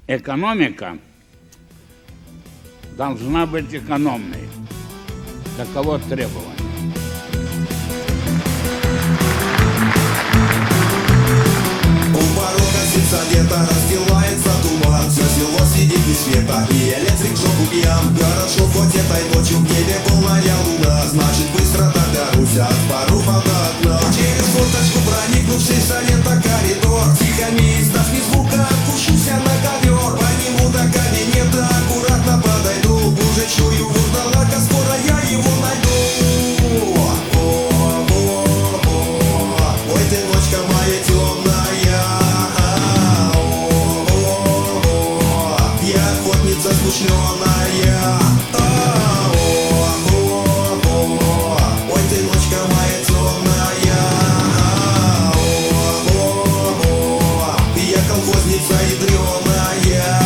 Экономика должна быть экономной. Таково требование. У порога сельсовета расстилается туман. Все село сидит без света, и электрик в жопу пьян. Хорошо, хоть этой ночью в небе полная луна. Значит, быстро доберусь от паруха до окна. Через форточку проникнувший сельсовета коридор. Тихо, не издав ни звука, опущусь на ковер. По нему до кабинета аккуратно подойду. Уже чую вурдалака, скоро я его найду. Ой, ты ночка моя темная. Я охотница смышленая. Ой, ты ночка моя темная. Я колхозница ядреная.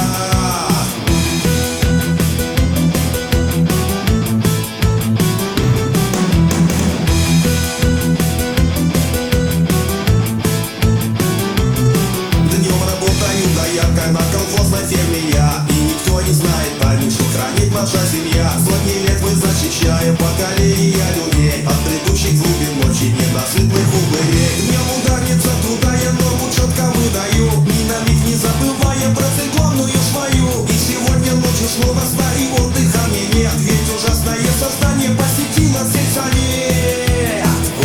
Днем работаю дояркой на колхозной ферме я. И никто не знает тайну, что хранит наша семья. Сотни лет мы защищаем поколения людей от предыдущих глубин ночи ненасытных упырей. Днем ударница труда я норму четко выдаю, ни на миг не забывая про цель главную свою. И сегодня ночью снова старый отдыха мне нет, ведь ужасное создание посетило сельсовет.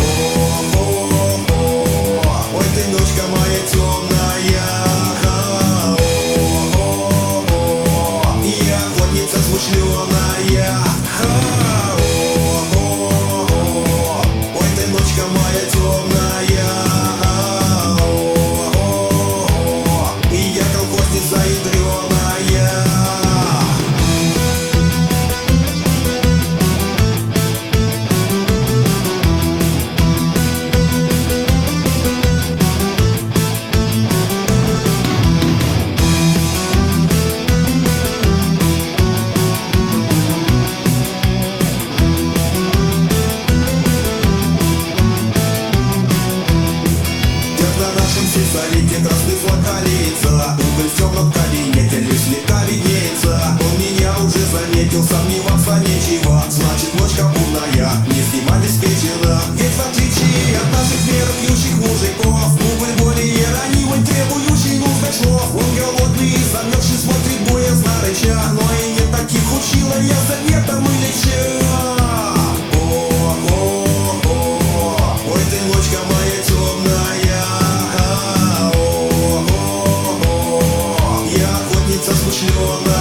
Ой, ты ночка моя темная. Я охотница смышленая. Ой, ты ночка моя темная. Я колхозница ядреная. На нашем сельсовете красный флаг колеется. Уголь в темном кабинете лишь слегка виднеется. Он меня уже заметил, сомневаться нечего. Значит, ночка бурная, не снимать обеспечена. Ведь в отличие от наших верующих мужиков, уголь более ранивый, требующий нужных слов. Он голодный и замерзший, смотрит боязно рыча. Но и нет таких учила я заветом и леча. Ой, ты ночка моя темная. Я охотница смышленая.